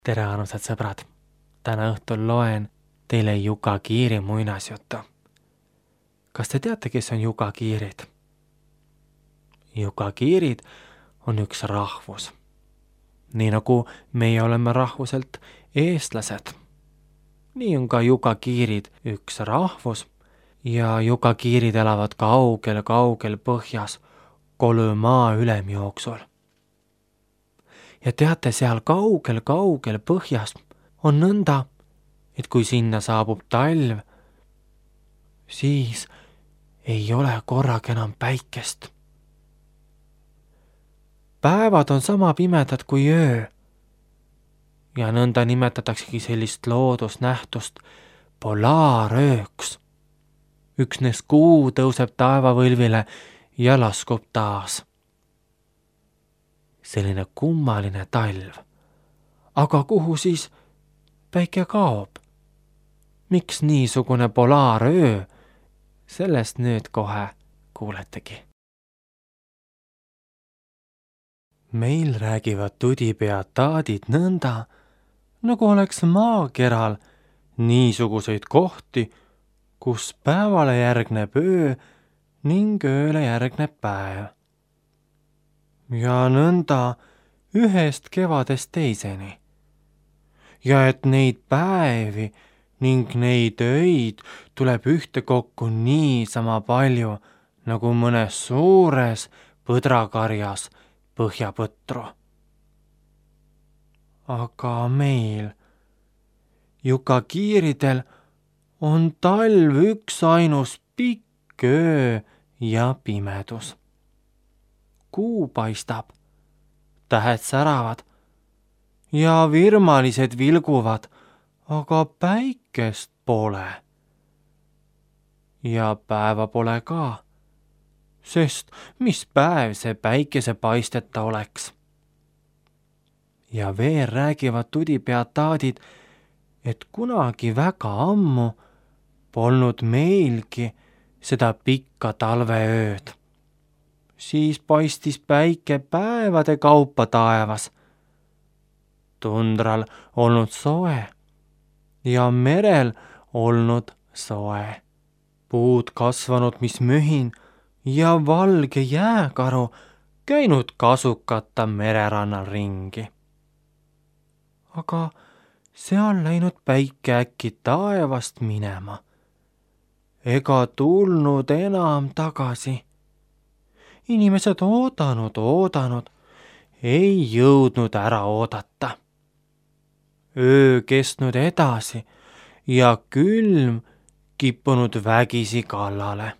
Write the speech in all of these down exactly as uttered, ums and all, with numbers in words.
Tere, armsad sõbrad! Täna õhtul loen teile Juka Kiiri muinasjuttu. Kas te teate, kes on Juka Kiirid? Juka Kiirid on üks rahvus. Nii nagu meie oleme rahvuselt eestlased. Nii on ka Juka Kiirid üks rahvus ja Juka Kiirid elavad kaugel-kaugel põhjas Kolõmaa ülemjooksul. Ja teate, seal kaugel-kaugel põhjas on nõnda, et kui sinna saabub talv, siis ei ole korraga enam päikest. Päevad on sama pimedad kui öö ja nõnda nimetataksegi sellist loodusnähtust polaarööks. Üksnes kuu tõuseb taevavõlvile ja laskub taas. Selline kummaline talv. Aga kuhu siis päike kaob? Miks niisugune polaaröö? Sellest nüüd kohe kuuletegi. Meil räägivad tudipead taadid nõnda, nagu oleks maakeral niisuguseid kohti, kus päevale järgneb öö ning ööle järgneb päev. Ja nõnda ühest kevadest teiseni. Ja et neid päevi ning neid öid tuleb ühtekokku niisama palju, nagu mõnes suures põdrakarjas põhjapõtru. Aga meil, Juka Kiiridel, on talv üks ainus pikk öö ja pimedus. Kuu paistab, tähed säravad ja virmalised vilguvad, aga päikest pole. Ja päeva pole ka, sest mis päev see päikese paisteta oleks. Ja veel räägivad tudipead taadid, et kunagi väga ammu polnud meilgi seda pikka talveööd. Siis paistis päike päevade kaupa taevas. Tundral olnud soe ja merel olnud soe. Puud kasvanud, mis mühin ja valge jääkaru käinud kasukata mererannal ringi. Aga seal läinud päike äkki taevast minema. Ega tulnud enam tagasi. Inimesed oodanud, oodanud, ei jõudnud ära oodata. Öö kestnud edasi ja külm kippunud vägisi kallale.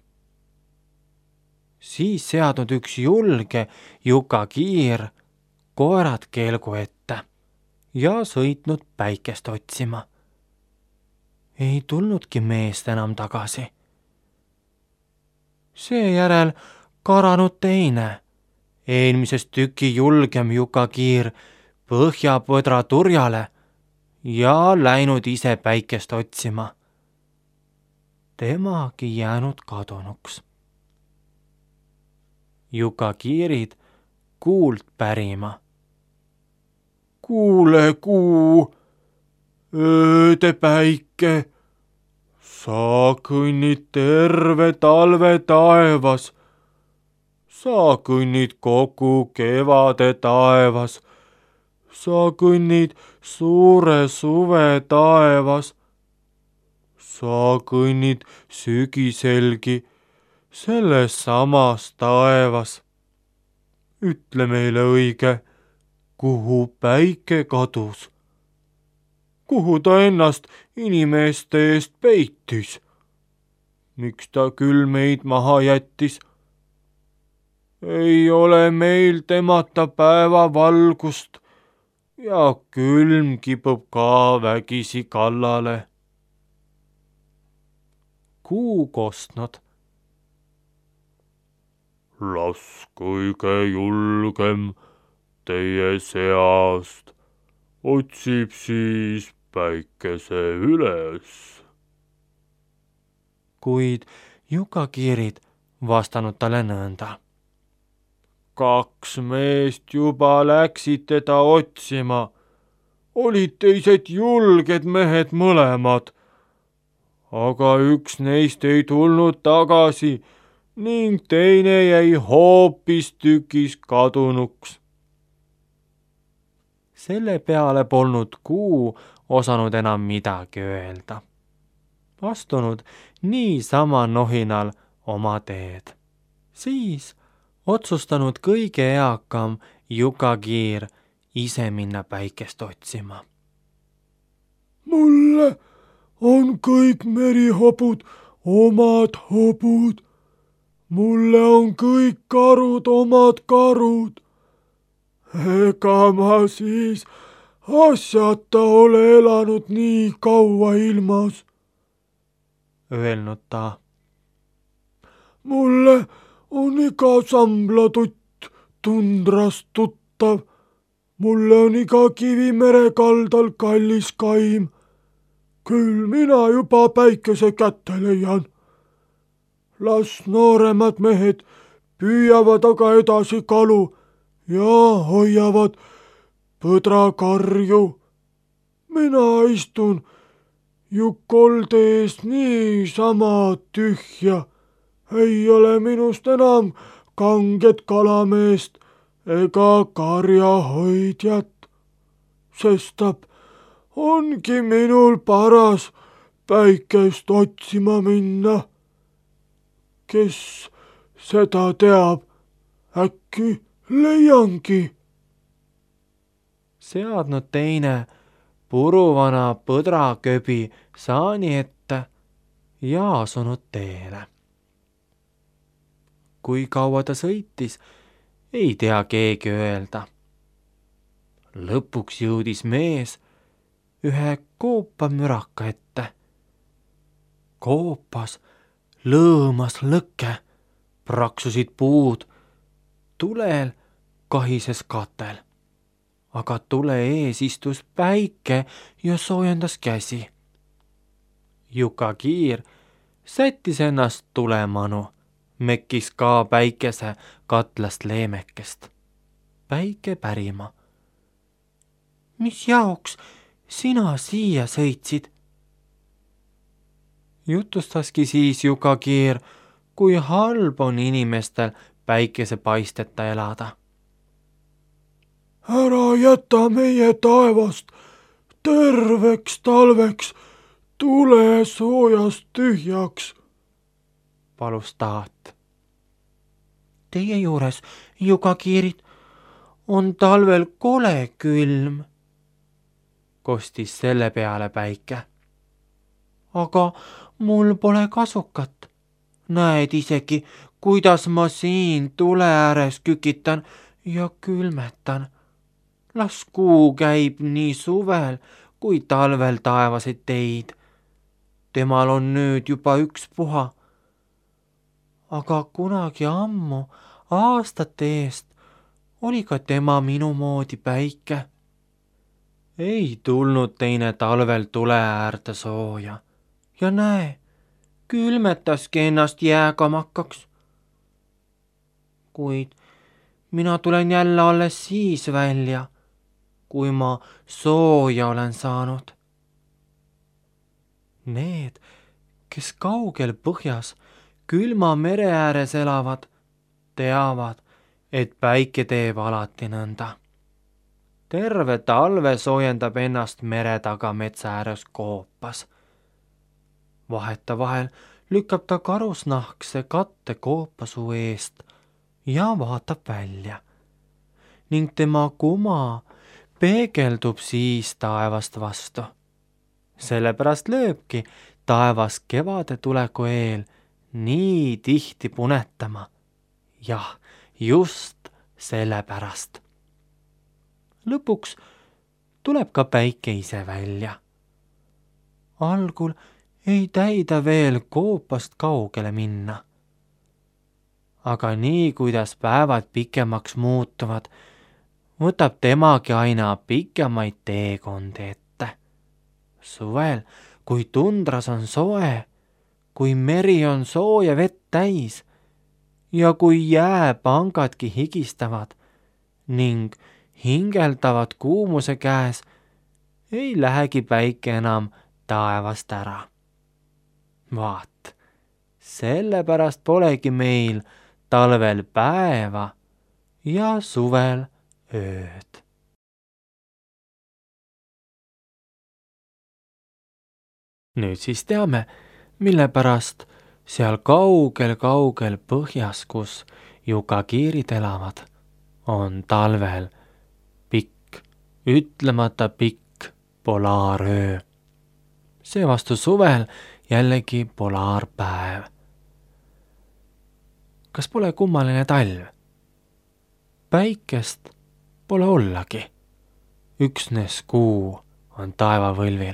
Siis seadnud üks julge Juka Kiir koerad kelgu ette ja sõitnud päikest otsima. Ei tulnudki meest enam tagasi. Seejärel karanud teine, eelmisest tüki julgem Juka Kiir põhjapõdra turjale ja läinud ise päikest otsima. Temagi jäänud kadunuks. Juka Kiirid kuult pärima. Kuule, kuu, ööde päike, sa kõnnid terve talve taevas. Sa kõnnid kogu kevade taevas. Sa kõnnid suure suve taevas. Sa kõnnid sügiselgi selles samas taevas. Ütle meile õige, kuhu päike kadus? Kuhu ta ennast inimeste eest peitis? Miks ta küll meid maha jättis? Ei ole meil temata päevavalgust ja külm kipub ka vägisi kallale. Kuu kostnud. Las kõige julgem teie seast otsib siis päikese üles. Kuid Juka Kiirid vastanud talle nõnda. Kaks meest juba läksid teda otsima, olid teised julged mehed mõlemad, aga üks neist ei tulnud tagasi ning teine jäi hoopistükkis kadunuks. Selle peale polnud Kuu osanud enam midagi öelda. Astunud niisama nohinal oma teed. Siis otsustanud kõige eakam Jukakiir ise minna päikest otsima. Mulle on kõik merihobud omad hobud. Mulle on kõik karud omad karud. Ega ma siis asjata ole elanud nii kaua ilmas. Öelnud ta. Mulle on iga samblatutt tundrast tuttav. Mulle on iga kivi mere kaldal kallis kaim. Küll mina juba päikese kätte leian. Las nooremad mehed püüavad aga edasi kalu ja hoiavad põdrakarju. Mina istun Jukolde ees niisama tühja. Ei ole minust enam kanget kalameest ega karjahoidjat. Sestap ongi minul paras päikest otsima minna. Kes seda teab, äkki leiangi. Seadnud teine puruvana põdraköbi saani ette ja asunud teele. Kui kaua ta sõitis, ei tea keegi öelda. Lõpuks jõudis mees ühe koopamüraka ette. Koopas lõõmas lõkke, praksusid puud, tulel kahises katel, aga tule ees istus päike ja soojendas käsi. Jukakiir sättis ennast tulemanu, mekkis ka päikese katlast leemekest. Päike pärima. Mis jaoks sina siia sõitsid? Jutustaski siis Jukakiir, kui halb on inimestel päikesepaisteta elada. Ära jäta meie taevast terveks talveks tule soojast tühjaks, palus taat. Teie juures, Jukakiirid, on talvel kole külm, kostis selle peale päike. Aga mul pole kasukat. Näed isegi, kuidas ma siin tule ääres kükitan ja külmetan. Las kuu käib nii suvel kui talvel taevaseid teid. Temal on nüüd juba üks puha. Aga kunagi ammu, aastate eest, oli ka tema minu moodi päike. Ei tulnud teine talvel tule äärde sooja. Ja näe, külmetaski ennast jääkamakaks. Kuid mina tulen jälle alles siis välja, kui ma sooja olen saanud. Need, kes kaugel põhjas külma mere ääres elavad, teavad, et päike teeb alati nõnda. Terve talve soojendab ennast mere taga metsa ääres koopas. Vaheta vahel lükkab ta karusnahkse katte koopasuu eest ja vaatab välja. Ning tema kuma peegeldub siis taevast vastu. Sellepärast lööbki taevas kevade tuleku eel nii tihti punetama. Jah, just sellepärast. Lõpuks tuleb ka päike ise välja. Algul ei täida veel koopast kaugele minna. Aga nii, kuidas päevad pikemaks muutuvad, võtab temagi aina pikemaid teekondi ette. Suvel, kui tundras on soe, kui meri on sooja vett täis ja kui jääpangadki higistavad ning hingeldavad kuumuse käes, ei lähegi päike enam taevast ära. Vaat, sellepärast polegi meil talvel päeva ja suvel ööd. Nüüd siis teame, mille pärast seal kaugel-kaugel põhjas, kus jukakiirid elavad, on talvel pikk, ütlemata pikk polaaröö. Seevastu suvel jällegi polaarpäev. Kas pole kummaline talv? Päikest pole ollagi. Üksnes kuu on taevavõlvil.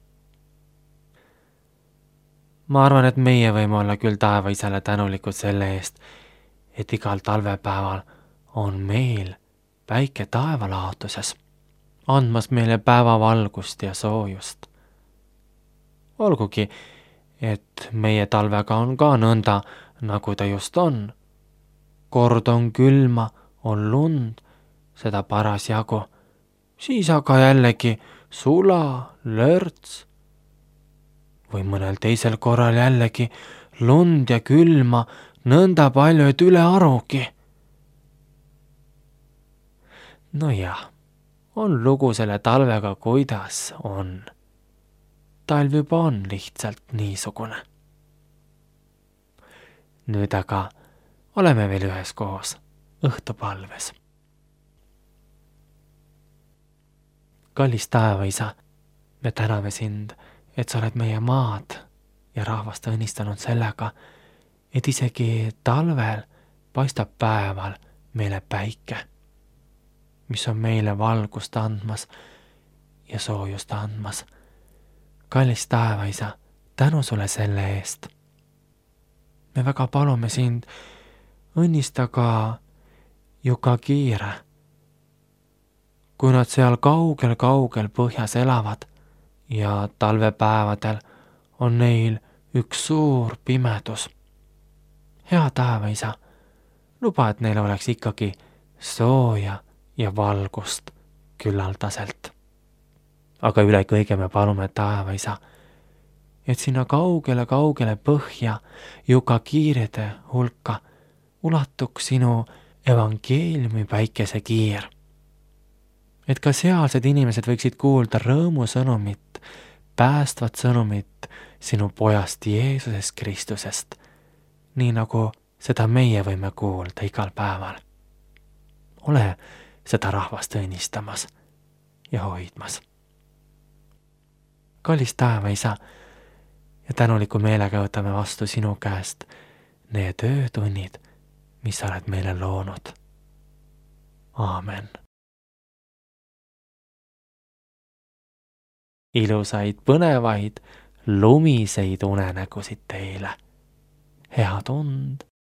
Ma arvan, et meie võime olla küll taevaisale tänulikud selle eest, et igal talvepäeval on meil päike taevalaotuses, andmas meile päevavalgust ja soojust. Olgugi, et meie talvega on ka nõnda, nagu ta just on. Kord on külma, on lund, seda parasjagu, siis aga jällegi sula, lörts, või mõnel teisel korral jällegi lund ja külma nõnda palju, et üle arugi. No jah, on lugu selle talvega, kuidas on. Talv juba on lihtsalt niisugune. Nüüd aga oleme veel üheskoos õhtupalves. Kallis taevaisa, me täname sind, et sa oled meie maad ja rahvast õnnistanud sellega, et isegi talvel paistab päeval meile päike, mis on meile valgust andmas ja soojust andmas. Kallis taevaisa, tänu sulle selle eest. Me väga palume sind, õnnista ka jukakiire. Kui nad seal kaugel-kaugel põhjas elavad ja talvepäevadel on neil üks suur pimedus. Hea taevaisa, luba, et neil oleks ikkagi sooja ja valgust küllaldaselt. Aga üle kõige me palume taevaisa, et sinna kaugele-kaugele põhja jukakiiride hulka ulatuks sinu evangeeliumi päikesekiir. Et ka sealsed inimesed võiksid kuulda rõõmusõnumit, päästvat sõnumit sinu pojast Jeesusest Kristusest, nii nagu seda meie võime kuulda igal päeval. Ole seda rahvast õnnistamas ja hoidmas. Kallis taevaisa, ja tänuliku meelega võtame vastu sinu käest need öötunnid, mis sa oled meile loonud. Aamen. Ilusaid, põnevaid, lumiseid unenägusid teile. Head und!